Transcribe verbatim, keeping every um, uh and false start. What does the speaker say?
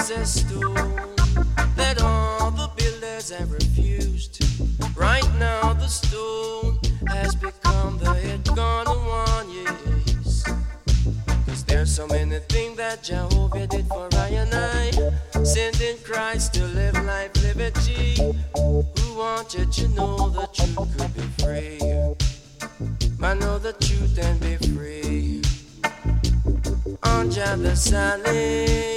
precious stone that all the builders have refused. Right now the stone has become the head gonna one, yes. Cause there's so many things that Jehovah did for I and I. Sending Christ to live life, liberty. Who wanted to know the truth could be free? Man, know the truth and be free. On the other side.